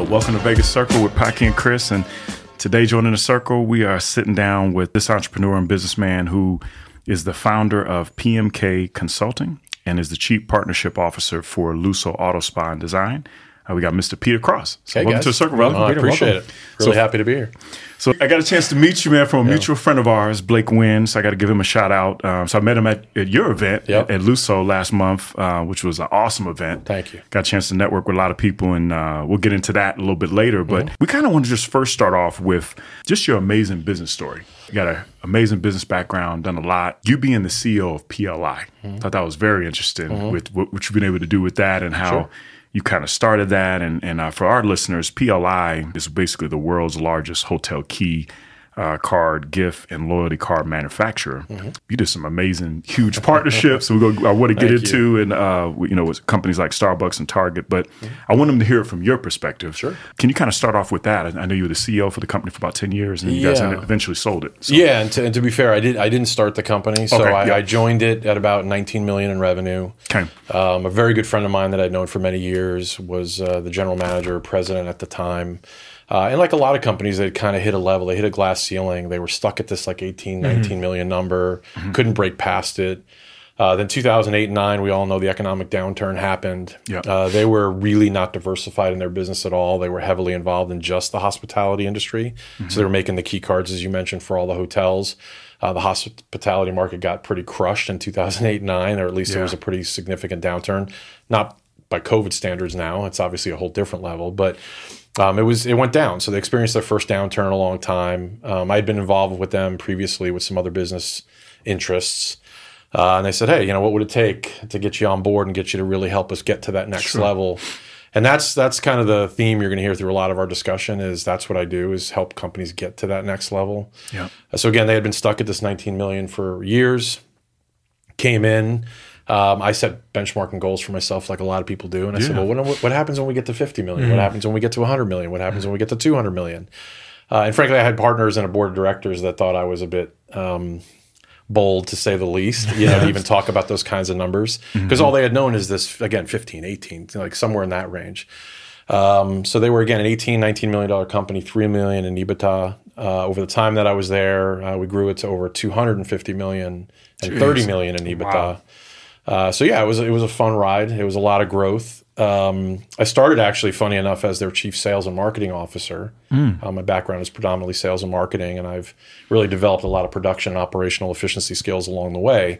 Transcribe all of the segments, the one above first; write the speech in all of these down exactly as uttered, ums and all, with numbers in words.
welcome to Vegas Circle with Paki and Chris. And today, joining the circle, we are sitting down with this entrepreneur and businessman who is the founder of P M K Consulting and is the Chief Partnership Officer for Lusso Auto Spa and Design. Uh, we got Mister Peter Cross. So hey welcome guys. to the circle, brother. Oh, I Peter, appreciate welcome. it. Really so, happy to be here. So I got a chance to meet you, man, from a yeah. mutual friend of ours, Blake Wynn. So I got to give him a shout out. Um, so I met him at, at your event yep. at, at Lusso last month, uh, which was an awesome event. Thank you. Got a chance to network with a lot of people, and uh, we'll get into that a little bit later. But mm-hmm. we kind of want to just first start off with just your amazing business story. You got an amazing business background, done a lot. You being the C E O of P L I, mm-hmm. thought that was very interesting mm-hmm. with what, what you've been able to do with that and how sure. you kind of started that. And, and uh, for our listeners, P L I is basically the world's largest hotel key Uh, card, gift, and loyalty card manufacturer. Mm-hmm. You did some amazing, huge partnerships. we go, I want to get Thank into, you. and uh, you know, with companies like Starbucks and Target. But mm-hmm. I want them to hear it from your perspective. Sure. Can you kind of start off with that? I know you were the C E O for the company for about ten years, and you yeah. guys eventually sold it. So. Yeah, and to, and to be fair, I did. I didn't start the company, so okay, I, yeah. I joined it at about nineteen million in revenue. Okay. Um, a very good friend of mine that I'd known for many years was uh, the general manager, president at the time. Uh, and like a lot of companies, they kind of hit a level. They hit a glass ceiling. They were stuck at this like eighteen, nineteen mm-hmm. million number, mm-hmm. couldn't break past it. Uh, then two thousand eight and nine, we all know the economic downturn happened. Yep. Uh, they were really not diversified in their business at all. They were heavily involved in just the hospitality industry. Mm-hmm. So they were making the key cards, as you mentioned, for all the hotels. Uh, the hospitality market got pretty crushed in two thousand eight and nine, or at least yeah. there was a pretty significant downturn. Not by COVID standards now. It's obviously a whole different level, but Um, it was it went down. So they experienced their first downturn in a long time. Um, I had been involved with them previously with some other business interests. Uh, and they said, hey, you know, what would it take to get you on board and get you to really help us get to that next sure. level? And that's that's kind of the theme you're going to hear through a lot of our discussion is that's what I do is help companies get to that next level. Yeah. Uh, so again, they had been stuck at this nineteen million for years, came in. Um, I set benchmarking goals for myself like a lot of people do. And I yeah. said, well, what, what happens when we get to fifty million? Mm-hmm. What happens when we get to one hundred million? What happens when we get to two hundred million? Uh, and frankly, I had partners and a board of directors that thought I was a bit um, bold, to say the least, you know, to even talk about those kinds of numbers. Because mm-hmm. all they had known is this, again, fifteen, eighteen, like somewhere in that range. Um, so they were, again, an eighteen, nineteen million dollars company, three million in EBITDA. Uh, over the time that I was there, uh, we grew it to over two hundred fifty million and Jeez. thirty million in EBITDA. Wow. Uh, so yeah, it was it was a fun ride. It was a lot of growth. Um, I started actually, funny enough, as their chief sales and marketing officer. Mm. Uh, my background is predominantly sales and marketing, and I've really developed a lot of production and operational efficiency skills along the way.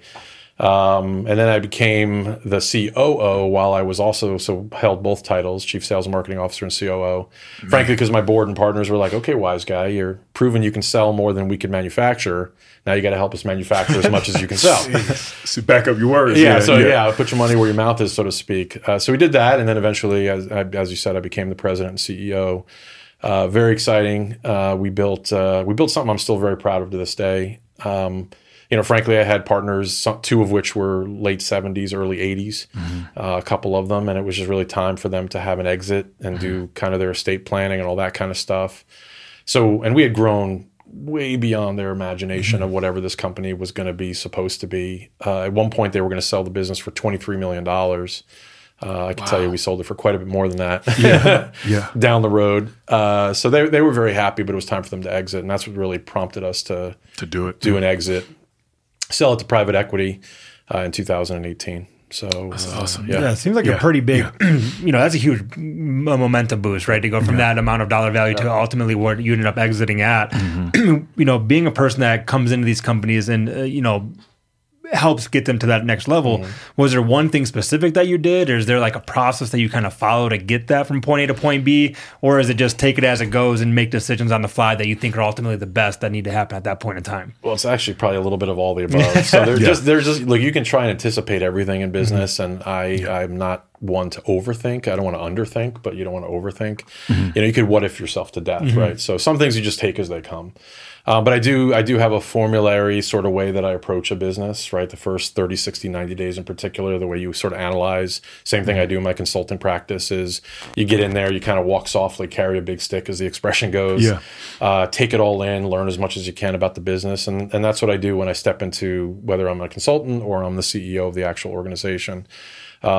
Um, and then I became the C O O while I was also so held both titles, chief sales and marketing officer and C O O. Mm. Frankly, because my board and partners were like, okay, wise guy, you're proving you can sell more than we can manufacture. Now you got to help us manufacture as much as you can sell. So back up your words. Yeah, yeah so yeah. yeah, put your money where your mouth is, so to speak. Uh, so we did that, and then eventually, as, as you said, I became the president and C E O. Uh, very exciting. Uh, we built uh, we built something I'm still very proud of to this day. Um, you know, frankly, I had partners, some, two of which were late seventies, early eighties, mm-hmm. uh, a couple of them, and it was just really time for them to have an exit and mm-hmm. do kind of their estate planning and all that kind of stuff. So, and we had grown way beyond their imagination mm-hmm. of whatever this company was going to be supposed to be. Uh, at one point, they were going to sell the business for twenty-three million dollars. Uh, I can wow. tell you we sold it for quite a bit more than that yeah. yeah. down the road. Uh, so they they were very happy, but it was time for them to exit, and that's what really prompted us to, to do it. Do yeah. an exit, sell it to private equity uh, in two thousand eighteen. So that's uh, awesome. Yeah. yeah, it seems like yeah. a pretty big, yeah. you know, that's a huge momentum boost, right? To go from yeah. that amount of dollar value yeah. to ultimately what you ended up exiting at. Mm-hmm. You know, being a person that comes into these companies and, uh, you know, helps get them to that next level. Mm-hmm. Was there one thing specific that you did, or is there like a process that you kind of follow to get that from point A to point B, or is it just take it as it goes and make decisions on the fly that you think are ultimately the best that need to happen at that point in time? Well, it's actually probably a little bit of all the above. So they're yeah. just there's just like you can try and anticipate everything in business, mm-hmm. and I yeah. I'm not one to overthink. I don't want to underthink, but you don't want to overthink. Mm-hmm. You know, you could what if yourself to death, mm-hmm. right? So some things you just take as they come. Um, but I do I do have a formulary sort of way that I approach a business, right? The first thirty, sixty, ninety days in particular, the way you sort of analyze. Same thing I do in my consulting practice is you get in there, you kind of walk softly, carry a big stick as the expression goes. Yeah. Uh, take it all in, learn as much as you can about the business. And, and that's what I do when I step into whether I'm a consultant or I'm the C E O of the actual organization. Um,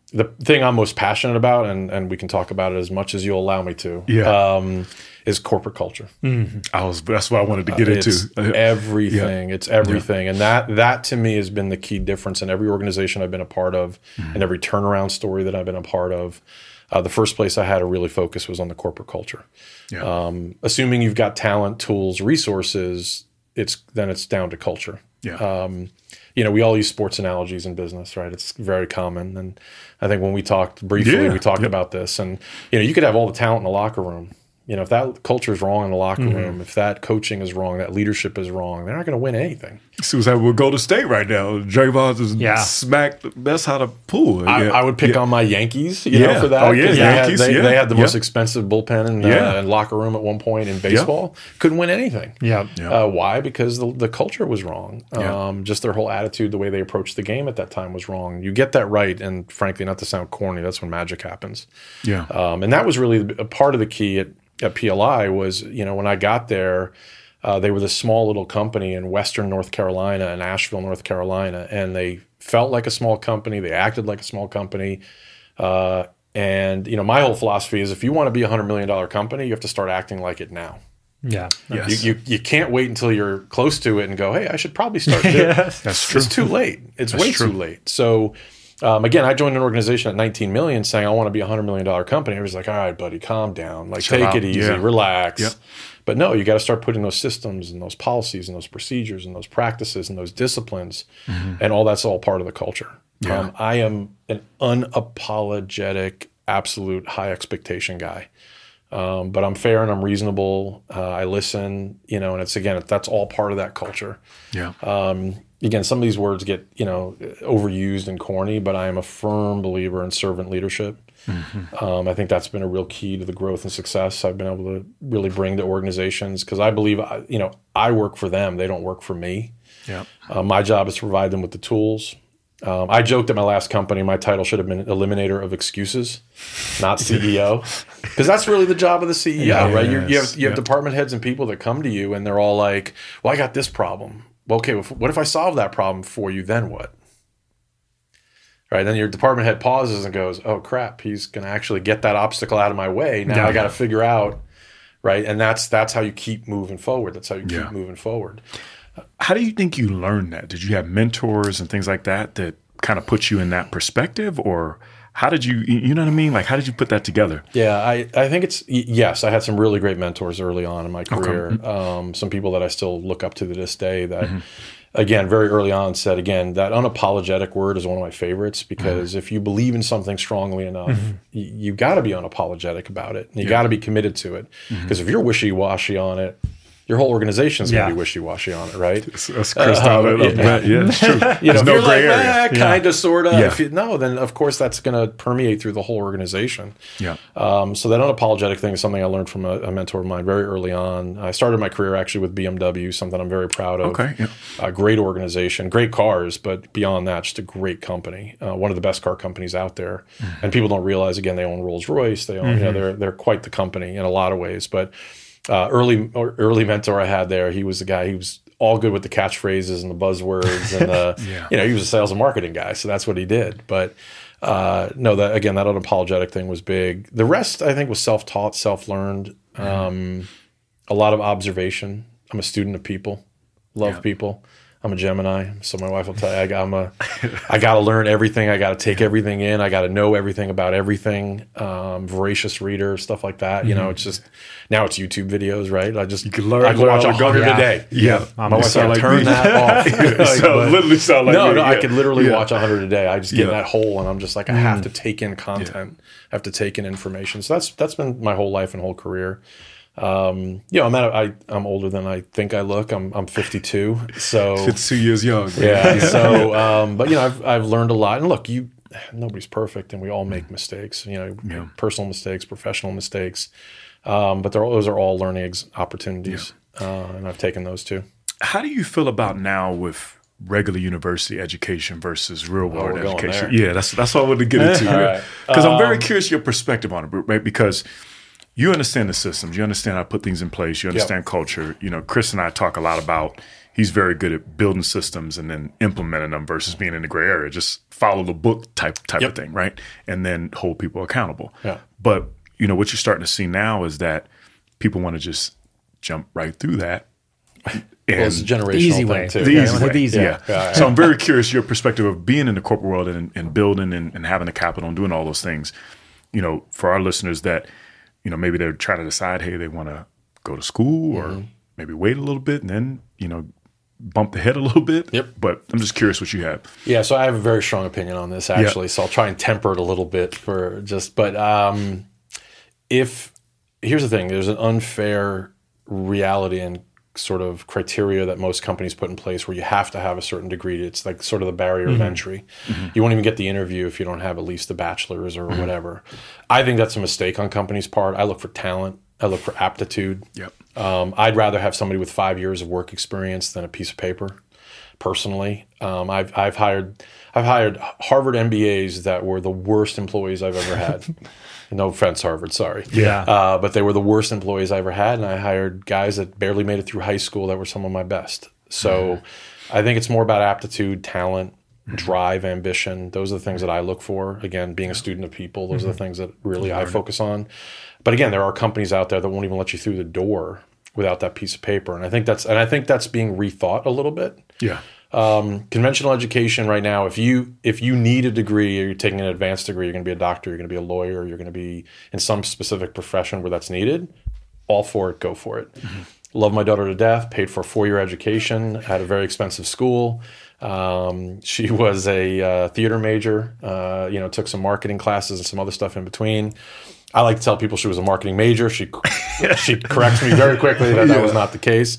the thing I'm most passionate about, and, and we can talk about it as much as you'll allow me to, Yeah. um, is corporate culture. Mm-hmm. I was that's what I wanted to get Uh, into. it's everything. Yeah. It's everything. Yeah. And that that to me has been the key difference in every organization I've been a part of, mm-hmm. and every turnaround story that I've been a part of. Uh, the first place I had to really focus was on the corporate culture. Yeah. Um, assuming you've got talent, tools, resources, it's then it's down to culture. Yeah. Um, you know, we all use sports analogies in business, right? It's very common. And I think when we talked briefly, yeah. we talked yep. about this. And, you know, you could have all the talent in the locker room. You know, if that culture is wrong in the locker mm-hmm. room, if that coaching is wrong, that leadership is wrong, they're not going to win anything. See what's happening with Golden State right now. Draymond is yeah. smacked. That's how to pull. I, yeah. I would pick yeah. on my Yankees, you yeah. know, for that. Oh, yeah, they Yankees. Had, they, yeah. they had the yeah. most expensive bullpen in, yeah. uh, in locker room at one point in baseball. Yeah. Couldn't win anything. Yeah. yeah. Uh, why? Because the, the culture was wrong. Yeah. Um, just their whole attitude, the way they approached the game at that time was wrong. You get that right, and frankly, not to sound corny, that's when magic happens. Yeah. Um, and that was really a part of the key at at P L I was, you know, when I got there, uh, they were this small little company in Western North Carolina, in Asheville, North Carolina, and they felt like a small company. They acted like a small company. Uh, and, you know, my whole philosophy is if you want to be a one hundred million dollars company, you have to start acting like it now. Yeah. Yes. You, you you can't wait until you're close to it and go, hey, I should probably start doing it. Yes. That's true. It's too late. It's That's way true. too late. So, Um, again, I joined an organization at nineteen million saying I want to be a one hundred million dollars company. I was like, all right, buddy, calm down. Like, Chill take out. it easy, Yeah. relax. Yep. But no, you got to start putting those systems and those policies and those procedures and those practices and those disciplines, mm-hmm. and all that's all part of the culture. Yeah. Um, I am an unapologetic, absolute high expectation guy. Um, but I'm fair and I'm reasonable. Uh, I listen, you know, and it's, again, that's all part of that culture. Yeah. Um, again, some of these words get, you know, overused and corny, but I am a firm believer in servant leadership. Mm-hmm. Um, I think that's been a real key to the growth and success I've been able to really bring to organizations, because I believe, you know, I work for them. They don't work for me. Yeah. Uh, my job is to provide them with the tools. Um, I joked at my last company, my title should have been Eliminator of Excuses, not C E O, because that's really the job of the C E O, yeah, right? yes. You're, you have you have yeah. department heads and people that come to you and they're all like, well, I got this problem. Well, okay, well, what if I solve that problem for you, then what? Right, then your department head pauses and goes, oh, crap, he's going to actually get that obstacle out of my way. Now yeah. I got to figure out, right? And that's that's how you keep moving forward. That's how you keep Yeah. moving forward. How do you think you learned that? Did you have mentors and things like that that kind of put you in that perspective, or how did you, you know what I mean? Like, how did you put that together? Yeah, I, I think it's, yes, I had some really great mentors early on in my career. Okay. Um, some people that I still look up to to this day that, Mm-hmm. again, very early on said, again, that unapologetic word is one of my favorites, because Mm-hmm. if you believe in something strongly enough, Mm-hmm. you, you got to be unapologetic about it. And you Yeah. got to be committed to it. Because Mm-hmm. if you're wishy-washy on it, your whole organization is going Yeah. to be wishy-washy on it, right? That's Chris uh, Uh, yeah, yeah, it's true. You know, There's if no you're gray like, area. eh, kind of, sort of. Yeah. If you, no, then of course that's going to permeate through the whole organization. Yeah. Um, so that unapologetic thing is something I learned from a, a mentor of mine very early on. I started my career actually with B M W, something I'm very proud of. Okay. Yeah. A great organization, great cars, but beyond that, just a great company. Uh, one of the best car companies out there. Mm-hmm. And people don't realize, again, they own Rolls Royce. They own, mm-hmm. you know, they're they're quite the company in a lot of ways. But uh, early early mentor I had there, he was the guy. He was all good with the catchphrases and the buzzwords, and the Yeah. you know, he was a sales and marketing guy, so that's what he did. But uh, no, that again, that unapologetic thing was big. The rest, I think, was self-taught, self-learned. Mm-hmm. Um, a lot of observation. I'm a student of people, love Yeah. people. I'm a Gemini, so my wife will tell you I got, I'm a, I got to learn everything. I got to take everything in. I got to know everything about everything. Um, voracious reader, stuff like that. You know, it's just now it's YouTube videos, right? I just You can learn. I can learn watch a all the hundred yeah. a day. Yeah. Um, My you wife sound can't like turn me. that off. You sound- But- literally sound like no, me. no, I Yeah. could literally Yeah. watch a hundred a day. I just get in Yeah. that hole, and I'm just like, I have to take in content. I have to take in information. So that's that's been my whole life and whole career. Um, you know, I'm at a, I, I'm older than I think I look. I'm I'm fifty-two, so fifty-two years young. yeah. So, um, but you know, I've I've learned a lot. And look, you nobody's perfect, and we all make mistakes. You know, Yeah. personal mistakes, professional mistakes. Um, but they're all, those are all learning ex- opportunities, uh, and I've taken those too. How do you feel about now with regular university education versus real world we're going education? there. Yeah, that's that's what I wanted to get into. All right. Because I'm very Um, curious your perspective on it, right? Because you understand the systems, you understand how to put things in place, you understand culture. You know, Chris and I talk a lot about. he's very good at building systems and then implementing them versus being in the gray area. Just follow the book type type yep. of thing, right? And then hold people accountable. Yeah. But you know what you're starting to see now is that people want to just jump right through that. And well, it's a generational easy thing way. too. The Yeah, easy way. the easy yeah. way. Yeah. Yeah, yeah. So I'm very curious your perspective of being in the corporate world and, and building and, and having the capital and doing all those things. You know, for our listeners that, you know, maybe they're trying to decide, hey, they want to go to school or mm-hmm. maybe wait a little bit and then, you know, bump the head a little bit. Yep. But I'm just curious what you have. Yeah. So I have a very strong opinion on this actually. Yep. So I'll try and temper it a little bit for just, but um, if, here's the thing, there's an unfair reality and sort of criteria that most companies put in place where you have to have a certain degree. It's like sort of the barrier mm-hmm. of entry. Mm-hmm. You won't even get the interview if you don't have at least a bachelor's or mm-hmm. whatever. I think that's a mistake on companies' part. I look for talent. I look for aptitude. Yep. Um, I'd rather have somebody with five years of work experience than a piece of paper. Personally, um, I've I've hired I've hired Harvard M B As that were the worst employees I've ever had. No offense, Harvard, sorry. Yeah. Uh, but they were the worst employees I ever had, and I hired guys that barely made it through high school that were some of my best. So mm-hmm. I think it's more about aptitude, talent, mm-hmm. drive, ambition. Those are the things that I look for. Again, being a student of people, those mm-hmm. are the things that really I focus on. But again, there are companies out there that won't even let you through the door without that piece of paper, and I think that's and I think that's being rethought a little bit. Yeah. Um, conventional education right now, if you if you need a degree or you're taking an advanced degree, you're going to be a doctor, you're going to be a lawyer, you're going to be in some specific profession where that's needed, all for it, go for it. Mm-hmm. Love my daughter to death, paid for a four-year education at a very expensive school. Um, she was a uh, theater major, uh, you know, took some marketing classes and some other stuff in between. I like to tell people she was a marketing major. She she corrects me very quickly that that yeah. was not the case.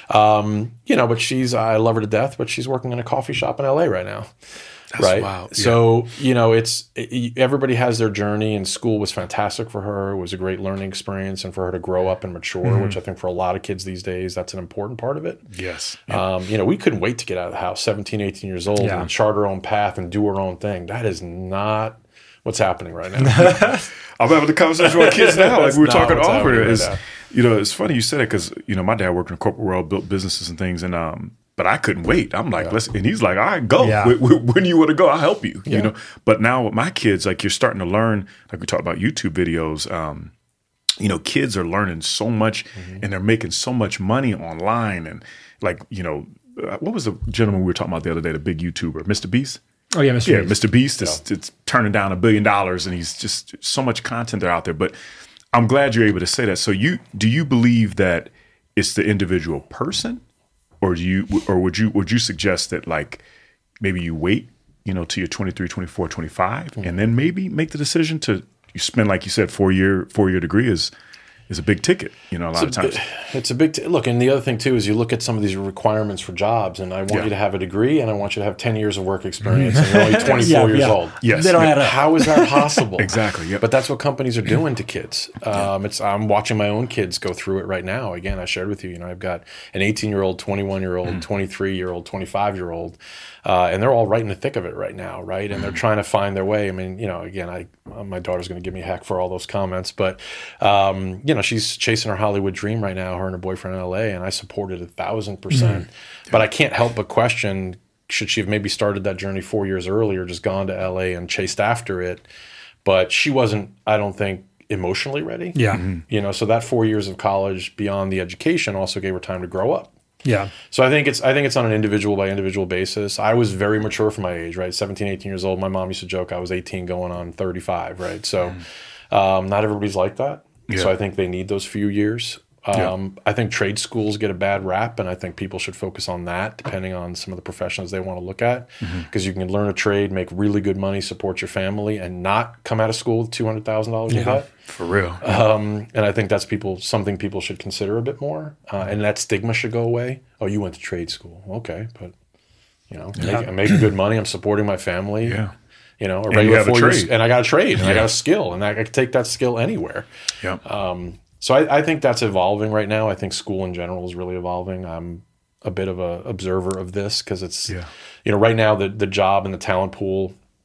Um, you know, but she's, I love her to death, but she's working in a coffee shop in L A right now. That's right. Wow. Yeah. So, you know, it's, it, everybody has their journey, and school was fantastic for her. It was a great learning experience, and for her to grow up and mature, mm-hmm. which I think for a lot of kids these days, that's an important part of it. Yes. Yeah. Um, you know, we couldn't wait to get out of the house, seventeen, eighteen years old yeah. and chart our own path and do our own thing. That is not what's happening right now. I'm having a conversation with kids now. Like we were talking off here. Is right you know, it's funny you said it because you know my dad worked in the corporate world, built businesses and things, and um, but I couldn't wait. I'm like, yeah. let's, and he's like, all right, go. Yeah. When, when you want to go, I'll help you. Yeah. You know, but now with my kids, like you're starting to learn. Like we talked about YouTube videos. Um, you know, kids are learning so much, mm-hmm. and they're making so much money online, and like you know, uh, what was the gentleman we were talking about the other day, the big YouTuber, Mister Beast. Oh yeah, Mister Yeah, Beast. Mister Beast is Yeah. it's turning down a billion dollars, and he's just so much content there out there. But I'm glad you're able to say that. So you do you believe that it's the individual person, or do you or would you would you suggest that like maybe you wait, you know, till you're twenty-three, twenty-four, twenty-five, mm-hmm. and then maybe make the decision to you spend, like you said, four year four year degree is is a big ticket, you know, a lot it's of times. A, it's a big t- look. And the other thing too is you look at some of these requirements for jobs, and I want Yeah. you to have a degree, and I want you to have ten years of work experience, and you're only twenty-four Yeah, years yeah. old. Yes. They don't Yeah. add up. How is that possible? Exactly. Yep. But that's what companies are doing to kids. Um, it's I'm watching my own kids go through it right now. Again, I shared with you, you know, I've got an eighteen-year-old, twenty-one-year-old, twenty-three-year-old, twenty-five-year-old, uh, and they're all right in the thick of it right now, right? And they're trying to find their way. I mean, you know, again, I my daughter's going to give me heck for all those comments, but um, you know, she's chasing her Hollywood dream right now, her and her boyfriend in L A, and I supported a thousand percent. But I can't help but question, should she have maybe started that journey four years earlier, just gone to L A and chased after it? But she wasn't, I don't think, emotionally ready. Yeah. Mm-hmm. You know, so that four years of college beyond the education also gave her time to grow up. Yeah. So I think it's I think it's on an individual by individual basis. I was very mature for my age, right? seventeen, eighteen years old. My mom used to joke I was eighteen going on thirty-five, right? So um, not everybody's like that. Yeah. So I think they need those few years. Um, yeah. I think trade schools get a bad rap, and I think people should focus on that depending on some of the professions they want to look at, because mm-hmm. you can learn a trade, make really good money, support your family, and not come out of school with two hundred thousand dollars in Yeah. debt. For real. Um, and I think that's people something people should consider a bit more, uh, and that stigma should go away. Oh, you went to trade school, okay, but you know, Yeah. make, I'm making good money. I'm supporting my family. Yeah. You know, a And regular you have a four years, trade. and I got a trade, and Yeah. I got a skill, and I, I can take that skill anywhere. Yeah. Um, so I, I think that's evolving right now. I think school in general is really evolving. I'm a bit of a observer of this because it's, Yeah. you know, right now the the job and the talent pool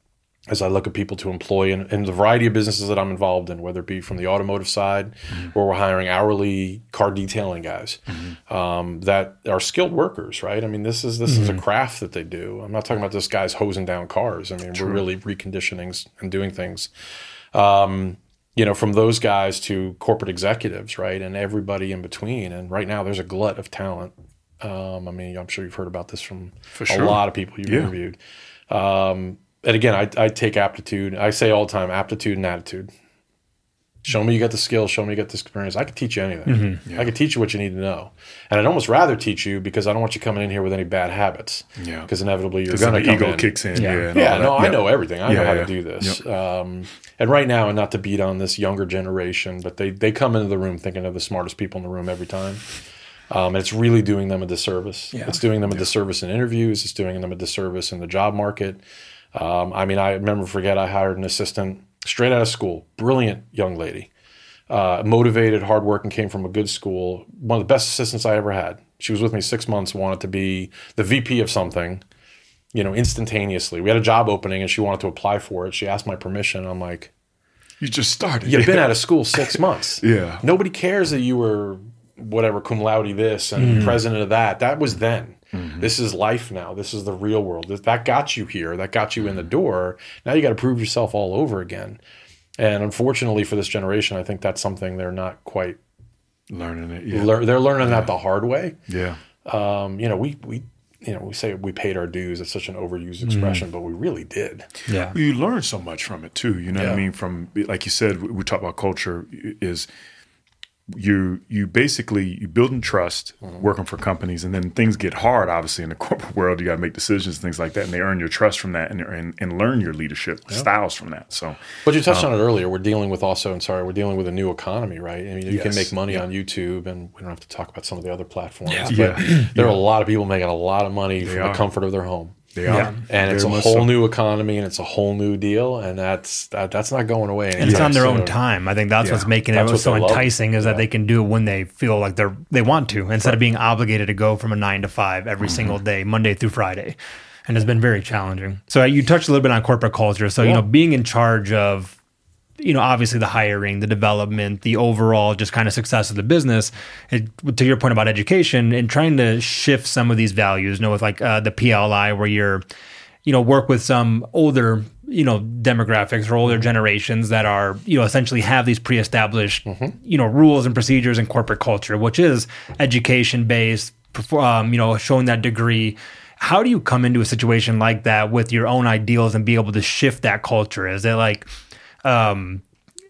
as I look at people to employ in, in the variety of businesses that I'm involved in, whether it be from the automotive side, mm-hmm. where we're hiring hourly car detailing guys mm-hmm. um, that are skilled workers, right? I mean, this is this mm-hmm. is a craft that they do. I'm not talking about this guy's hosing down cars. I mean, True. We're really reconditioning and doing things, um, you know, from those guys to corporate executives, right, and everybody in between. And right now, there's a glut of talent. Um, I mean, I'm sure you've heard about this from For sure. a lot of people you've yeah. interviewed. Um, And again, I, I take aptitude. I say all the time, aptitude and attitude. Show me you got the skills. Show me you got the experience. I can teach you anything. Mm-hmm. Yeah. I can teach you what you need to know. And I'd almost rather teach you because I don't want you coming in here with any bad habits. Yeah. Because inevitably you're going to come ego in. kicks in. Yeah, Yeah, yeah no, yeah. I know everything. I yeah, know how yeah. to do this. Yep. Um, and right now, and not to beat on this younger generation, but they, they come into the room thinking of the smartest people in the room every time. Um, and it's really doing them a disservice. Yeah. It's doing them a yeah. disservice in interviews. It's doing them a disservice in the job market. Um, I mean, I remember, forget, I hired an assistant straight out of school, brilliant young lady, uh, motivated, hardworking, came from a good school, one of the best assistants I ever had. She was with me six months, wanted to be the V P of something, you know, instantaneously. We had a job opening and she wanted to apply for it. She asked my permission. I'm like, you just started. You've been out of school six months. Yeah. Nobody cares that you were whatever, cum laude this and mm-hmm. president of that. That was then. Mm-hmm. This is life now. This is the real world. That got you here. That got you in the door. Now you got to prove yourself all over again. And unfortunately for this generation, I think that's something they're not quite learning it. Yeah. Lear- they're learning yeah. that the hard way. Yeah. Um, you know, we we you know we say we paid our dues. It's such an overused expression, mm-hmm. but we really did. Yeah. You learn so much from it too. You know yeah. what I mean? From, like you said, we talk about culture is. You you basically you building trust, mm-hmm. working for companies, and then things get hard. Obviously, in the corporate world, you got to make decisions, things like that, and they earn your trust from that, and and, and learn your leadership yep. styles from that. So, but you touched um, on it earlier. We're dealing with also, and sorry, we're dealing with a new economy, right? I mean, you yes. can make money yeah. on YouTube, and we don't have to talk about some of the other platforms. Yeah. But yeah. there yeah. are a lot of people making a lot of money they from are. the comfort of their home. They are. Yeah. And Very it's a whole so. new economy, and it's a whole new deal, and that's that, that's not going away. And it's on their soon. own time. I think that's yeah. what's making that's it so enticing is yeah. that they can do it when they feel like they're they want to, instead right. of being obligated to go from a nine to five every mm-hmm. single day, Monday through Friday. And it's been very challenging. So you touched a little bit on corporate culture. So, yeah. you know, being in charge of, you know, obviously the hiring, the development, the overall just kind of success of the business, it, to your point about education and trying to shift some of these values, you know, with like uh, the P L I where you're, you know, work with some older, you know, demographics or older generations that are, you know, essentially have these pre-established, mm-hmm. you know, rules and procedures in corporate culture, which is education-based, um, you know, showing that degree. How do you come into a situation like that with your own ideals and be able to shift that culture? Is it like, Um,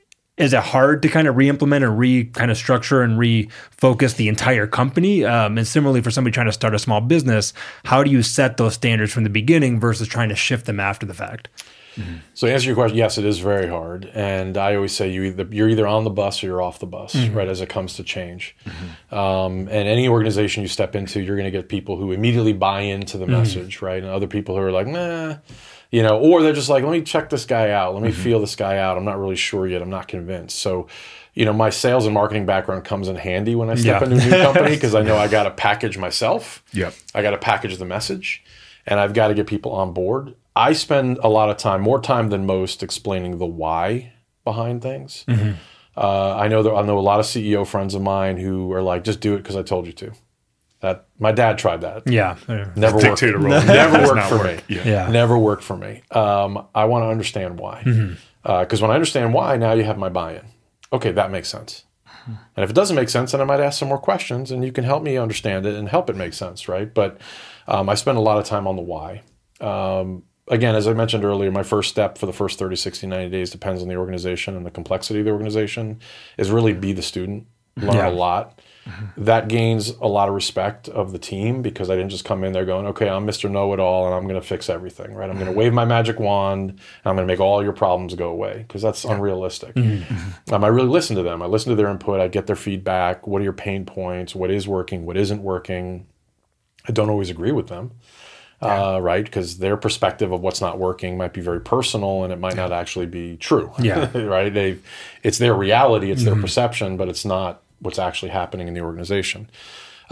is it hard to kind of re-implement and re kind of structure and refocus the entire company? Um, and similarly for somebody trying to start a small business, how do you set those standards from the beginning versus trying to shift them after the fact? Mm-hmm. So to answer your question, yes, it is very hard. And I always say you either, you're either on the bus or you're off the bus, mm-hmm. right, as it comes to change. Mm-hmm. Um, and any organization you step into, you're going to get people who immediately buy into the mm-hmm. message, right? And other people who are like, nah, you know, or they're just like, let me check this guy out. Let me mm-hmm. feel this guy out. I'm not really sure yet. I'm not convinced. So, you know, my sales and marketing background comes in handy when I step yeah. into a new company because I know I got to package myself. Yep. I got to package the message, and I've got to get people on board. I spend a lot of time, more time than most, explaining the why behind things. Mm-hmm. Uh, I know that I know a lot of C E O friends of mine who are like, just do it because I told you to. That my dad tried that. Yeah, never worked. Dictator role. Never worked for work. me. Yeah. yeah, never worked for me. Um, I want to understand why. Because mm-hmm. uh, when I understand why, now you have my buy-in. Okay, that makes sense. Mm-hmm. And if it doesn't make sense, then I might ask some more questions, and you can help me understand it and help it make sense, right? But um, I spend a lot of time on the why. Um, Again, as I mentioned earlier, my first step for the first thirty, sixty, ninety days depends on the organization and the complexity of the organization is really be the student, learn yeah. a lot. Mm-hmm. That gains a lot of respect of the team because I didn't just come in there going, okay, I'm Mister Know-It-All and I'm going to fix everything, right? I'm going to wave my magic wand and I'm going to make all your problems go away because that's yeah. unrealistic. Mm-hmm. Um, I really listen to them. I listen to their input. I get their feedback. What are your pain points? What is working? What isn't working? I don't always agree with them. Yeah. Uh, right? Because their perspective of what's not working might be very personal and it might yeah. not actually be true. Yeah. right? They, it's their reality, it's mm-hmm. their perception, but it's not what's actually happening in the organization.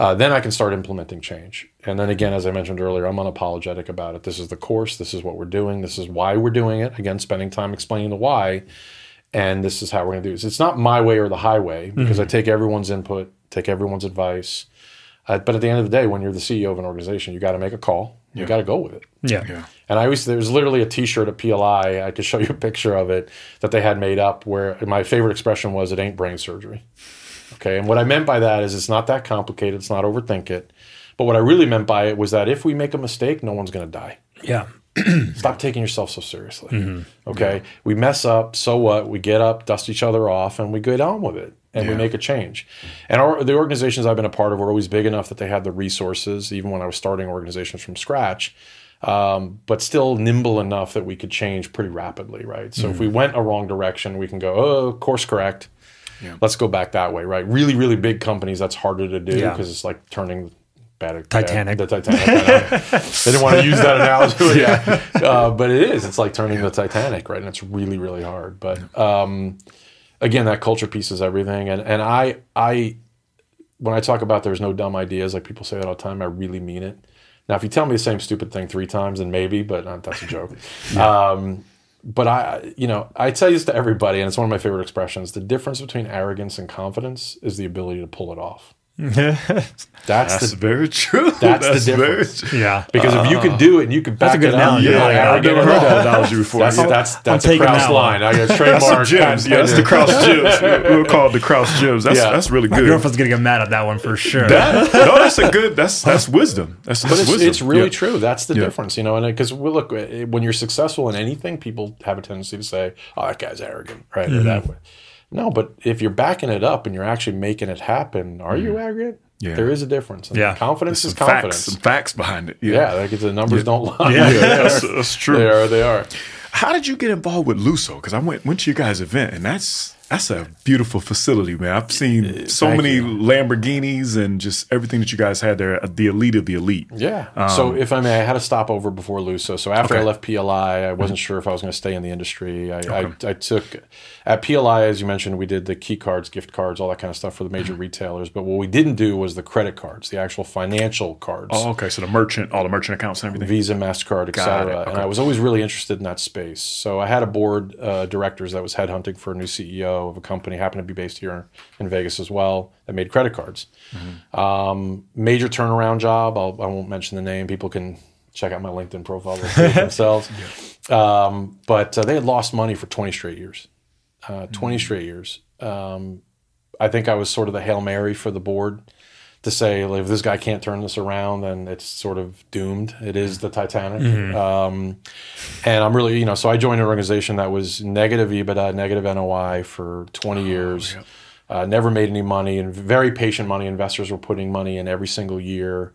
Uh, then I can start implementing change. And then again, as I mentioned earlier, I'm unapologetic about it. This is the course. This is what we're doing. This is why we're doing it. Again, spending time explaining the why. And this is how we're going to do this. It's not my way or the highway, because mm-hmm. I take everyone's input, take everyone's advice. Uh, but at the end of the day, when you're the C E O of an organization, you got to make a call. You yeah. got to go with it. Yeah. yeah. And I always, there's literally a T-shirt at P L I. I could show you a picture of it that they had made up where my favorite expression was, "It ain't brain surgery." Okay. And what I meant by that is it's not that complicated. It's not overthink it. But what I really meant by it was that if we make a mistake, no one's going to die. Yeah. Stop taking yourself so seriously. Mm-hmm. Okay. Yeah. We mess up. So what? We get up, dust each other off, and we get on with it. And yeah. we make a change. And our, the organizations I've been a part of were always big enough that they had the resources, even when I was starting organizations from scratch, um, but still nimble enough that we could change pretty rapidly, right? So mm-hmm. if we went a wrong direction, we can go, oh, course correct. Yeah. Let's go back that way, right? Really, really big companies, that's harder to do because yeah. it's like turning bad, Titanic. Bad, the Titanic. They didn't want to use that analogy, but yeah. Uh, but it is. It's like turning yeah. the Titanic, right? And it's really, really hard. But um, again, that culture piece is everything. And and I I when I talk about there's no dumb ideas, like people say that all the time, I really mean it. Now, if you tell me the same stupid thing three times, then maybe, but uh, that's a joke. yeah. um, but I, you know, I tell this to everybody, and it's one of my favorite expressions. The difference between arrogance and confidence is the ability to pull it off. That's, that's the, very true. That's, that's the difference. Very, yeah, because uh, if you could do it and you could back it up, yeah, yeah, I've never heard that analogy before. That's yeah. that's, that's a Kraus line. I got trademark. That's, yeah, that's the Kraus Jibs. We were called the Kraus Jibs. That's yeah. that's really good. My girlfriend's gonna get mad at that one for sure. That, no, that's a good. That's that's wisdom. That's, that's but it's, wisdom. It's really yeah. true. That's the yeah. difference, you know. And because we look, when you're successful in anything, people have a tendency to say, "Oh, that guy's arrogant," right, mm-hmm. or that way. No, but if you're backing it up and you're actually making it happen, are mm. you arrogant? Yeah. There is a difference. And yeah. Confidence is confidence. Facts, some facts behind it. Yeah, yeah like the numbers yeah. don't lie. Yeah, yeah that's, that's true. They are, they are. How did you get involved with Lusso? Because I went went to your guys' event, and that's that's a beautiful facility, man. I've seen so Thank many you. Lamborghinis and just everything that you guys had there, the elite of the elite. Yeah. Um, so if I may, I had a stopover before Lusso. So after okay. I left P L I, I wasn't mm-hmm. sure if I was going to stay in the industry. I, okay. I, I took, at P L I, as you mentioned, we did the key cards, gift cards, all that kind of stuff for the major mm-hmm. retailers. But what we didn't do was the credit cards, the actual financial cards. Oh, okay. So the merchant, all the merchant accounts and everything? Visa, MasterCard, et cetera. Okay. And I was always really interested in that space. So I had a board uh, directors that was headhunting for a new C E O of a company, happened to be based here in Vegas as well, that made credit cards. Mm-hmm. Um, major turnaround job. I'll, I won't mention the name. People can check out my LinkedIn profile themselves. yeah. um, but uh, they had lost money for twenty straight years. Uh, twenty mm-hmm. straight years. Um, I think I was sort of the Hail Mary for the board to say, if this guy can't turn this around, then it's sort of doomed. It is the Titanic. Mm-hmm. Um, and I'm really, you know, so I joined an organization that was negative EBITDA, negative N O I for twenty oh, years, yeah. uh, never made any money, and very patient money. Investors were putting money in every single year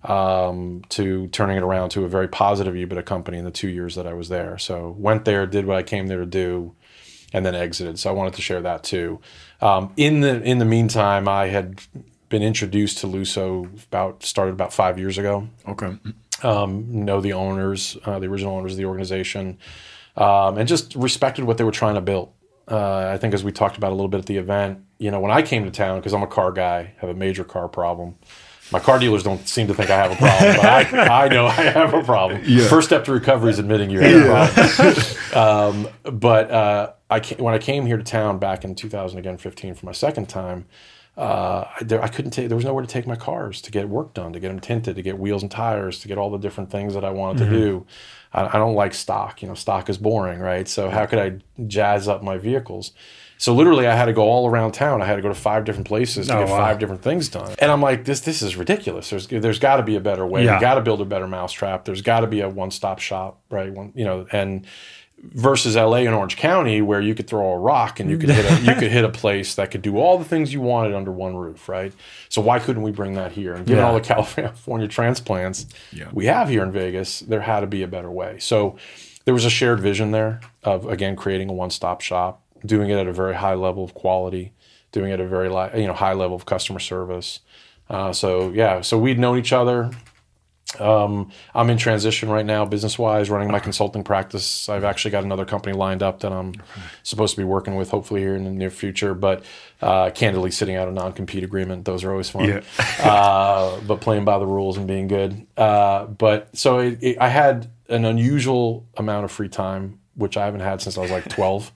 um, to turning it around to a very positive EBITDA company in the two years that I was there. So went there, did what I came there to do, and then exited. So I wanted to share that too. Um, in the in the meantime, I had been introduced to Lusso about started about five years ago. Okay. Um, know the owners, uh, the original owners of the organization, um, and just respected what they were trying to build. Uh, I think as we talked about a little bit at the event, you know, when I came to town, because I'm a car guy, have a major car problem. My car dealers don't seem to think I have a problem, but I, I know I have a problem. Yeah. First step to recovery is admitting you have yeah. a problem. um, but uh, I came, when I came here to town back in two thousand, again, fifteen for my second time, Uh, there, I couldn't take. There was nowhere to take my cars to get work done, to get them tinted, to get wheels and tires, to get all the different things that I wanted mm-hmm. to do. I, I don't like stock. You know, stock is boring, right? So how could I jazz up my vehicles? So literally, I had to go all around town. I had to go to five different places to oh, get wow. five different things done. And I'm like, this this is ridiculous. There's there's got to be a better way. Yeah. You got to build a better mousetrap. There's got to be a one stop shop, right? One, you know, and versus L A and Orange County, where you could throw a rock and you could hit a, you could hit a place that could do all the things you wanted under one roof, right? So why couldn't we bring that here? And given yeah. all the California transplants yeah. we have here in Vegas, there had to be a better way. So there was a shared vision there of, again, creating a one-stop shop, doing it at a very high level of quality, doing it at a very you know high level of customer service. Uh, so yeah, so we'd known each other. Um, I'm in transition right now, business wise, running my consulting practice. I've actually got another company lined up that I'm supposed to be working with, hopefully here in the near future. But uh, candidly, sitting out a non-compete agreement, those are always fun. Yeah. uh, but playing by the rules and being good. Uh, but so it, it, I had an unusual amount of free time, which I haven't had since I was like twelve.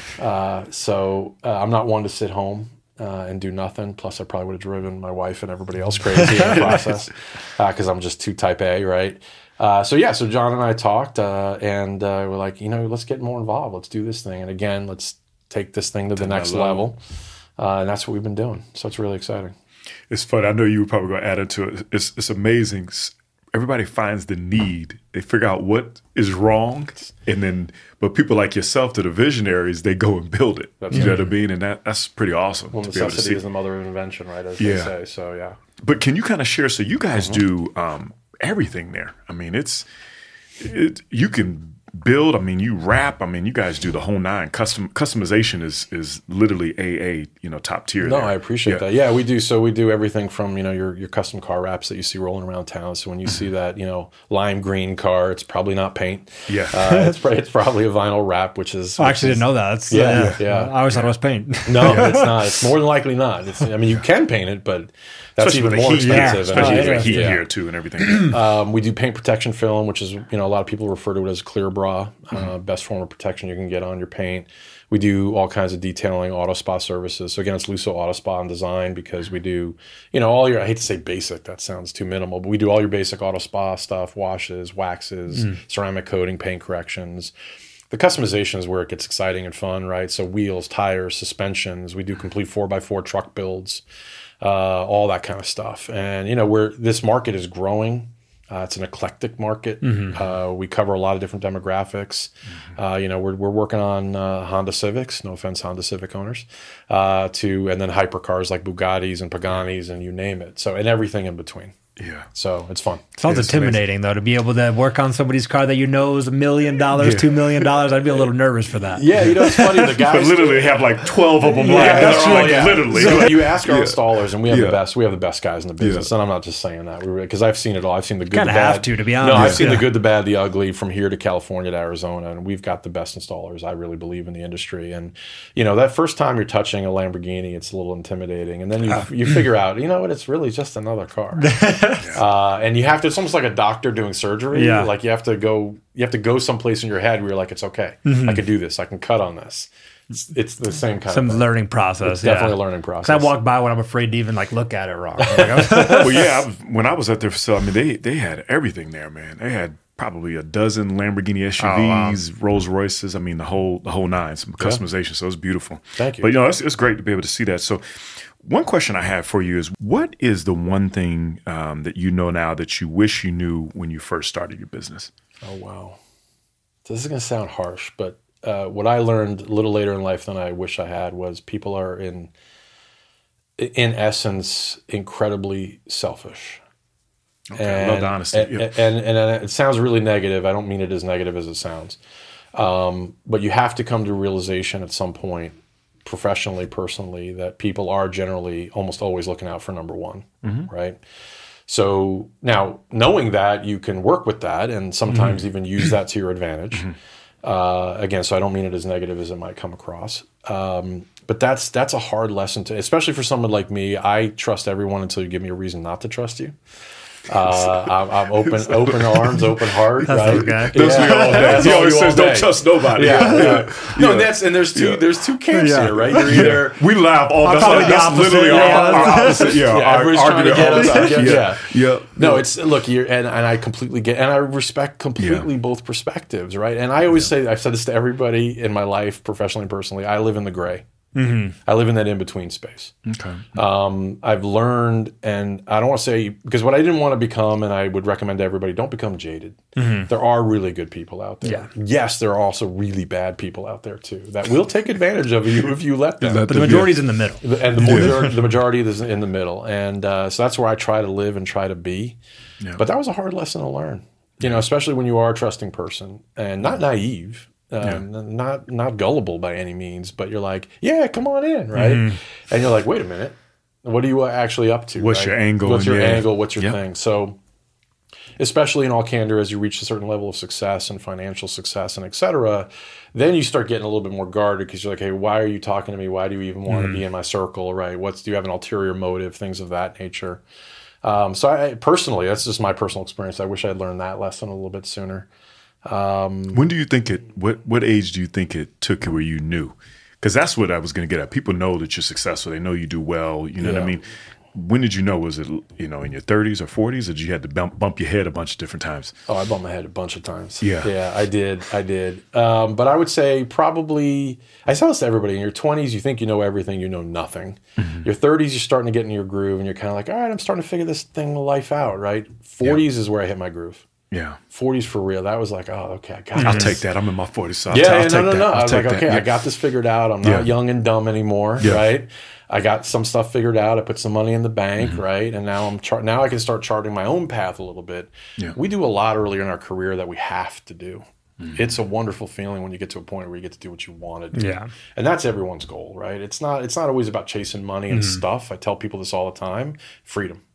Uh, so uh, I'm not one to sit home uh, and do nothing. Plus, I probably would have driven my wife and everybody else crazy in the process because uh, I'm just too type A, right? Uh, so yeah, so John and I talked uh, and uh, we're like, you know, let's get more involved. Let's do this thing. And again, let's take this thing to the next level. Uh, and that's what we've been doing. So it's really exciting. It's funny. I know you were probably going to add into it. It's, it's amazing. Everybody finds the need. They figure out what is wrong, and then, but people like yourself, that are visionaries, they go and build it. That's you right. know what I mean? And that that's pretty awesome. Well, necessity is the mother of invention, right? As yeah. they say. So yeah. But can you kind of share? So you guys mm-hmm. do um, everything there. I mean, it's it. You can build. I mean, you wrap. I mean, you guys do the whole nine. Custom customization is is literally A A. You know, top tier. No, there. I appreciate yeah. that. Yeah, we do. So we do everything from you know your your custom car wraps that you see rolling around town. So when you see that you know lime green car, it's probably not paint. Yeah, uh, it's it's probably a vinyl wrap, which is. I which actually is, didn't know that. That's, yeah, uh, yeah, yeah. I always thought it was paint. No, it's not. It's more than likely not. It's, I mean, you can paint it, but that's especially even more heat, expensive. yeah. Especially and, with yeah. heat yeah. here too and everything. um, we do paint protection film, which is you know a lot of people refer to it as clear bra, mm-hmm. uh, best form of protection you can get on your paint. We do all kinds of detailing, auto spa services. So again, it's Lusso Auto Spa and Design because we do, you know, all your, I hate to say basic, that sounds too minimal, but we do all your basic auto spa stuff, washes, waxes, mm. ceramic coating, paint corrections. The customization is where it gets exciting and fun, right? So wheels, tires, suspensions. We do complete four by four truck builds, uh, all that kind of stuff. And, you know, where this market is growing. Uh, it's an eclectic market. Mm-hmm. Uh, we cover a lot of different demographics. Mm-hmm. Uh, you know, we're we're working on uh, Honda Civics. No offense, Honda Civic owners. Uh, to and then hypercars like Bugattis and Paganis and you name it. So and everything in between. Yeah. So it's fun. Sounds it's intimidating, amazing. Though, to be able to work on somebody's car that you know is a million dollars, yeah. two million dollars. I'd be a little nervous for that. Yeah, you know, it's funny. The guys but literally have like twelve of them. Yeah, like, that's like yeah. literally. So you ask our yeah. installers, and we have yeah. the best. We have the best guys in the business, yeah. and I'm not just saying that. We because I've seen it all. I've seen the good, Kinda the bad. have to, to be honest. No, I've seen yeah. the good, the bad, the ugly from here to California to Arizona, and we've got the best installers. I really believe in the industry, and you know that first time you're touching a Lamborghini, it's a little intimidating, and then you you figure out, you know what, it's really just another car, uh, and you have to. It's almost like a doctor doing surgery. Yeah. Like you have to go. You have to go someplace in your head where you're like, it's okay. Mm-hmm. I can do this. I can cut on this. It's, it's the same kind Some of thing. learning process. It's definitely yeah. a learning process. I walk by when I'm afraid to even like look at it wrong. Well, yeah. I was, when I was at their facility, I mean, they they had everything there, man. They had probably a dozen Lamborghini S U Vs, oh, wow. Rolls Royces. I mean, the whole the whole nine. Some customization. Yeah. So it was beautiful. Thank you. But you know, it's, it's great to be able to see that. So. One question I have for you is, what is the one thing um, that you know now that you wish you knew when you first started your business? Oh, wow. This is going to sound harsh, but uh, what I learned a little later in life than I wish I had was people are, in, in essence, incredibly selfish. Okay, and, I love the honesty. And, yep. and, and, and it sounds really negative. I don't mean it as negative as it sounds. Um, but you have to come to a realization at some point, professionally, personally, that people are generally almost always looking out for number one, mm-hmm. right? So now, knowing that, you can work with that and sometimes mm-hmm. even use that to your advantage. Mm-hmm. Uh, again, so I don't mean it as negative as it might come across. Um, but that's that's a hard lesson to, especially for someone like me. I trust everyone until you give me a reason not to trust you. Uh, I'm, I'm open, open arms, open heart. That's right? okay. That's yeah. me all day. He always says, "Don't trust nobody." Yeah, yeah. yeah. No, yeah. that's and there's two yeah. there's two camps yeah. here, right? You're either we laugh all I'm that's, like, that's literally yeah, our, our opposite. Yeah, yeah our everybody's trying to get us out. Yeah, yeah, yeah. yeah. No, yeah. it's look, you're and, and I completely get and I respect completely yeah. both perspectives, right? And I always yeah. say I've said this to everybody in my life, professionally and personally. I live in the gray. Mm-hmm. I live in that in-between space. Okay. Um, I've learned, and I don't want to say, because what I didn't want to become, and I would recommend to everybody, don't become jaded. Mm-hmm. There are really good people out there. Yeah. Yes, there are also really bad people out there too that will take advantage of you if you let them. But the majority's in the middle. And the majority, the majority is in the middle. And uh, so that's where I try to live and try to be. Yeah. But that was a hard lesson to learn, you know, especially when you are a trusting person and not naive. Um, yeah. Not not gullible by any means, but you're like, yeah, come on in, right? Mm-hmm. And you're like, wait a minute, what are you actually up to? What's right? your angle? What's your yeah. angle? What's your yep. thing? So Especially in all candor, as you reach a certain level of success and financial success and et cetera, then you start getting a little bit more guarded because you're like, hey, why are you talking to me? Why do you even want mm-hmm. to be in my circle, right? What's, do you have an ulterior motive? Things of that nature. Um, so I personally, that's just my personal experience. I wish I had learned that lesson a little bit sooner. Um, when do you think it, what, what age do you think it took where you knew? Because that's what I was going to get at. People know that you're successful. They know you do well. You know yeah. what I mean? When did you know? Was it, you know, in your thirties or forties, or did you had to bump, bump your head a bunch of different times? Oh, I bumped my head a bunch of times. Yeah. Yeah, I did. I did. Um, but I would say probably, I tell this to everybody, in your twenties, you think you know everything, you know nothing. Mm-hmm. Your thirties, you're starting to get in your groove, and you're kind of like, all right, I'm starting to figure this thing of life out, right? forties yeah. is where I hit my groove. Yeah. forties for real. That was like, oh, okay, I got mm-hmm. this. I'll take that. I'm in my forties, so I'll, yeah, t- I'll yeah, take no, no, that. no. I'll I was take like, that. okay, yeah. I got this figured out. I'm not yeah. young and dumb anymore, yeah. right? I got some stuff figured out. I put some money in the bank, mm-hmm. right? And now I'm char- now I can start charting my own path a little bit. Yeah. We do a lot earlier in our career that we have to do. Mm-hmm. It's a wonderful feeling when you get to a point where you get to do what you want to do. Yeah. And that's everyone's goal, right? It's not it's not always about chasing money and mm-hmm. stuff. I tell people this all the time. Freedom.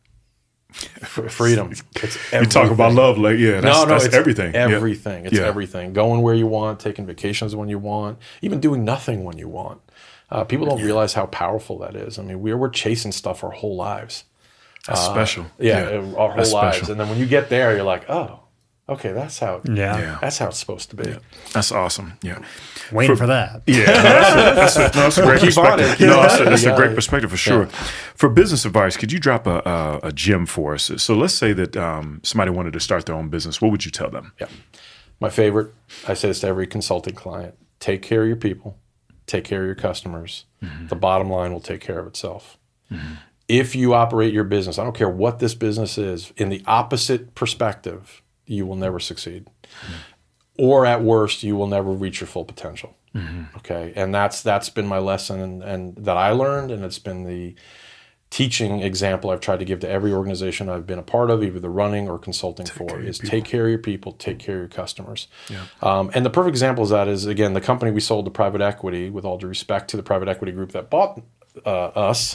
F- freedom. It's you talk about love, like yeah, that's, no, no, that's it's everything. Everything. Yeah. It's yeah. everything. Going where you want, taking vacations when you want, even doing nothing when you want. Uh, people don't yeah. realize how powerful that is. I mean, we're we're chasing stuff our whole lives. That's uh, special. Yeah, yeah. our whole that's lives. Special. And then when you get there, you're like, oh, okay, that's how. Yeah, yeah. that's how it's supposed to be. Yeah. That's awesome. Yeah, waiting for, for that. Yeah, no, that's, a, that's, a, no, that's a great Keep perspective. On it. No, that's, a, that's yeah. a great perspective for sure. Yeah. For business advice, could you drop a, a, a gem for us? So let's say that um, somebody wanted to start their own business. What would you tell them? Yeah, my favorite. I say this to every consulting client: take care of your people. Take care of your customers. Mm-hmm. The bottom line will take care of itself. Mm-hmm. If you operate your business, I don't care what this business is, in the opposite perspective, you will never succeed. Mm-hmm. Or at worst, you will never reach your full potential. Mm-hmm. Okay, and that's that's been my lesson, and, and that I learned, and it's been the teaching example I've tried to give to every organization I've been a part of, either running or consulting take for, is take care of your people, take care of your customers. Yeah. Um, and the perfect example of that is, again, the company we sold to private equity, with all due respect to the private equity group that bought uh, us.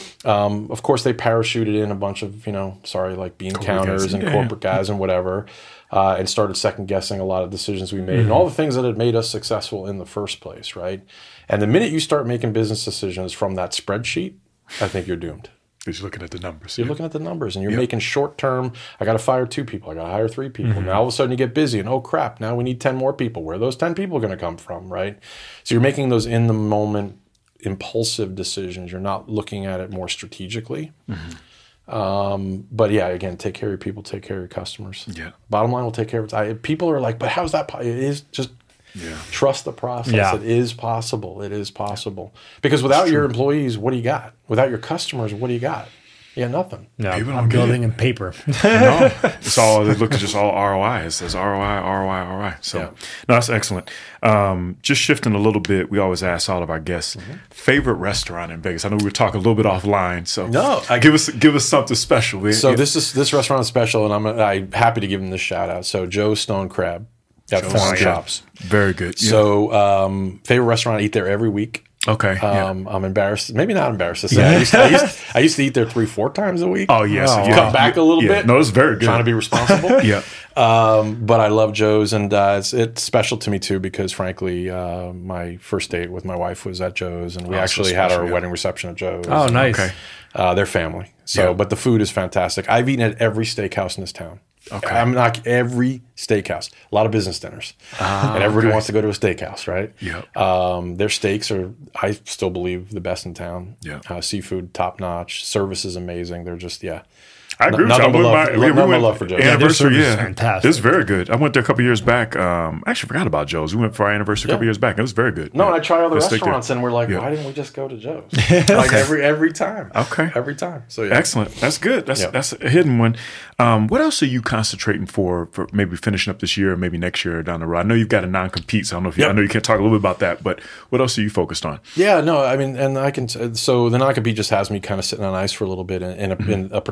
Um, of course, they parachuted in a bunch of, you know, sorry, like bean corporate counters guys. and yeah. corporate guys and whatever, uh, and started second guessing a lot of decisions we made mm-hmm. and all the things that had made us successful in the first place, right? And the minute you start making business decisions from that spreadsheet, I think you're doomed. Because you're looking at the numbers. You're yeah. looking at the numbers, and you're yep. making short-term, I got to fire two people, I got to hire three people. Mm-hmm. Now all of a sudden you get busy, and oh crap, now we need ten more people. Where are those ten people going to come from, right? So you're making those in-the-moment impulsive decisions. You're not looking at it more strategically. Mm-hmm. Um, but yeah, again, take care of your people, take care of your customers. Yeah. Bottom line will take care of it. People are like, but how's that? Po-? It is just yeah. trust the process. Yeah. It is possible. It is possible. Because without your employees, what do you got? Without your customers, what do you got? Yeah, nothing. No, I'm building in paper. No, it's all, they look at just all R O I. It says R O I, R O I, R O I. So, yeah. no, that's excellent. Um, just shifting a little bit, we always ask all of our guests, mm-hmm. favorite restaurant in Vegas. I know we were talking a little bit offline, so no, I, give us give us something special. So yeah. this is this restaurant is special, and I'm I'm happy to give them this shout out. So Joe's Stone Crab, got Joe's foreign yeah. chops. Very good. Yeah. So um, favorite restaurant, I eat there every week. Okay. Um, yeah. I'm embarrassed. Maybe not embarrassed to say. I, used to, I, used, I used to eat there three, four times a week. Oh, yes. Oh, yeah. Cut back a little yeah. bit. No, it's very good. Trying to be responsible. yeah. Um, but I love Joe's, and uh, it's, it's special to me, too, because, frankly, uh, my first date with my wife was at Joe's, and we oh, actually so special, had our yeah. wedding reception at Joe's. Oh, nice. Okay. Uh, they're family. So, yeah. But the food is fantastic. I've eaten at every steakhouse in this town. Okay. I'm not every steakhouse. A lot of business dinners, ah, and everybody okay. wants to go to a steakhouse, right? Yeah. Um, their steaks are, I still believe, the best in town. Yeah. Uh, seafood top notch. Service is amazing. They're just yeah. I agree with you. I went by, we, we went, love for Joe's. Anniversary, yeah, yeah. fantastic. It's very good. I went there a couple years back. Um, I actually forgot about Joe's. We went for our anniversary yeah. a couple years back. It was very good. No, yeah. and I try other Let's restaurants, and we're like, yeah. why didn't we just go to Joe's? Like okay. every every time. Okay. Every time. So yeah. Excellent. That's good. That's yeah. that's a hidden one. Um, what else are you concentrating for for maybe finishing up this year or maybe next year down the road? I know you've got a non-compete, so I don't know if you, yep. I know you can't talk a little bit about that, but what else are you focused on? Yeah, no, I mean, and I can. So the non-compete just has me kind of sitting on ice for a little bit in, in, a, mm-hmm. in a particular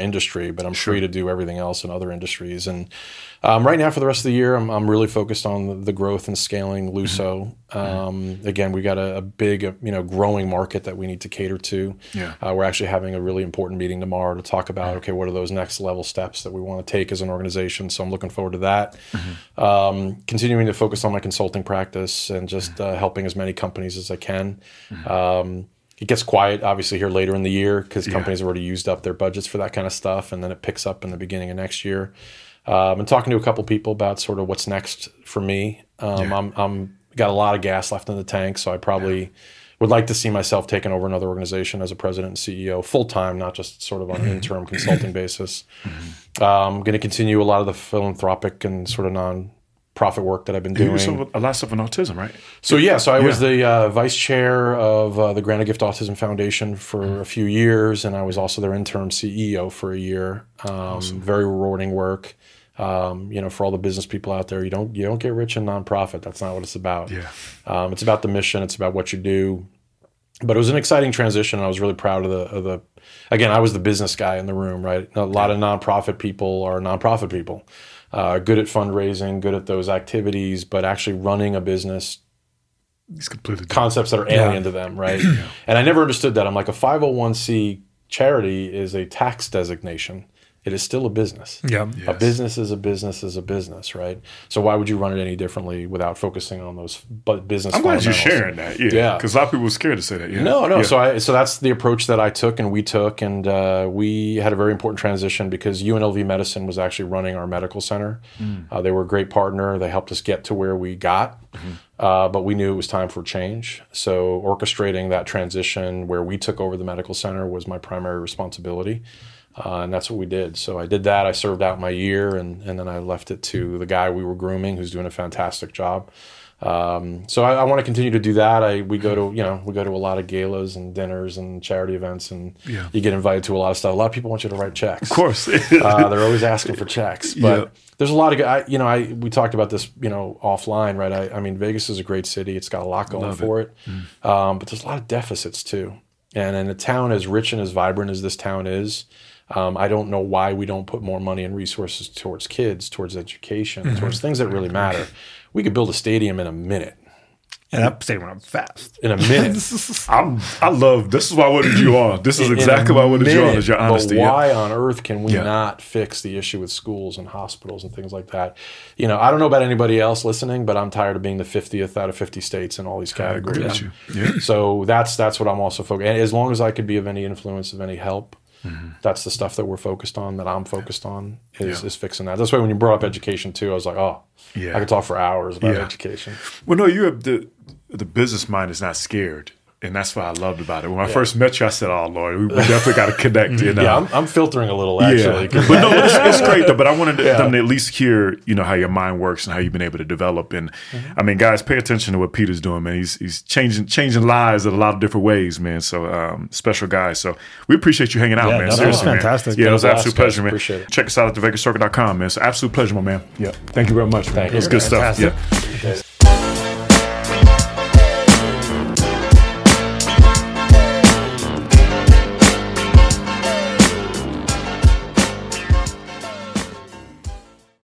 industry, but I'm sure. free to do everything else in other industries. And um, right now, for the rest of the year, I'm, I'm really focused on the, the growth and scaling Luso. Mm-hmm. Um, again, we got a, a big, you know, growing market that we need to cater to. Yeah. Uh, we're actually having a really important meeting tomorrow to talk about, okay, what are those next level steps that we want to take as an organization? So I'm looking forward to that. Mm-hmm. Um, continuing to focus on my consulting practice and just uh, helping as many companies as I can. Mm-hmm. Um, It gets quiet, obviously, here later in the year because companies have already used up their budgets for that kind of stuff, and then it picks up in the beginning of next year. Uh, I've been talking to a couple people about sort of what's next for me. Um, yeah. I'm, I'm got a lot of gas left in the tank, so I probably yeah. would like to see myself taking over another organization as a president and C E O full time, not just sort of on an interim consulting basis. Mm-hmm. Um, I'm going to continue a lot of the philanthropic and sort of non. profit work that I've been doing. You do a lot of stuff on autism, right? So yeah, so I yeah. was the uh, vice chair of uh, the Granite Gift Autism Foundation for mm. a few years, and I was also their interim C E O for a year. Um, awesome. Very rewarding work. Um, you know, for all the business people out there, you don't you don't get rich in nonprofit. That's not what it's about. Yeah, um, it's about the mission. It's about what you do. But it was an exciting transition, and I was really proud of the of the. Again, I was the business guy in the room, right? A lot yeah. of nonprofit people are nonprofit people. Uh, good at fundraising, good at those activities, but actually running a business, it's completely concepts that are alien yeah. to them, right? Yeah. And I never understood that. I'm like, a five oh one c charity is a tax designation. It is still a business. Yeah. Yes. A business is a business is a business, right? So why would you run it any differently without focusing on those business I'm glad you're sharing that. Yeah. Because yeah. a lot of people were scared to say that. Yeah. No, no. Yeah. So I so that's the approach that I took and we took. And uh, we had a very important transition because U N L V Medicine was actually running our medical center. Mm. Uh, they were a great partner. They helped us get to where we got. Mm-hmm. Uh, but we knew it was time for change. So orchestrating that transition where we took over the medical center was my primary responsibility. Uh, and that's what we did. So I did that. I served out my year, and, and then I left it to the guy we were grooming, who's doing a fantastic job. Um, so I, I want to continue to do that. I we go to you know we go to a lot of galas and dinners and charity events, and yeah. you get invited to a lot of stuff. A lot of people want you to write checks. Of course, uh, they're always asking for checks. But yeah. there's a lot of I, you know I we talked about this you know offline, right? I, I mean Vegas is a great city. It's got a lot going Love for it, it, mm. um, but there's a lot of deficits too. And in a town as rich and as vibrant as this town is. Um, I don't know why we don't put more money and resources towards kids, towards education, mm-hmm. towards things that really matter. We could build a stadium in a minute. And that stadium went up fast. In a minute. I'm, I love, this is why I wanted you on. This is exactly why I wanted you on, is your honesty. But why yeah. on earth can we yeah. not fix the issue with schools and hospitals and things like that? You know, I don't know about anybody else listening, but I'm tired of being the fiftieth out of fifty states in all these categories. I agree with you. Yeah. So that's, that's what I'm also focused on. As long as I could be of any influence, of any help, mm-hmm. that's the stuff that we're focused on, that I'm focused on, is, yeah. is fixing that. That's why when you brought up education too, I was like, oh, yeah. I could talk for hours about yeah. education. Well, no, you have the the business mind is not scared. And that's what I loved about it. When I yeah. first met you, I said, "Oh Lord, we, we definitely got to connect." You know? Yeah, I'm, I'm filtering a little actually. Yeah. But no, it's, it's great though. But I wanted yeah. them to at least hear, you know, how your mind works and how you've been able to develop. And mm-hmm. I mean, guys, pay attention to what Peter's doing, man. He's he's changing changing lives in a lot of different ways, man. So um, special guy. So we appreciate you hanging out, yeah, man. That Seriously, was fantastic. Man. Yeah, it was an absolute pleasure, man. Appreciate it. Check us out at the vegas circle dot com, man. It's an absolute pleasure, my man. Yeah, thank you very much, man. Thank it was you. good Fantastic. stuff. Yeah.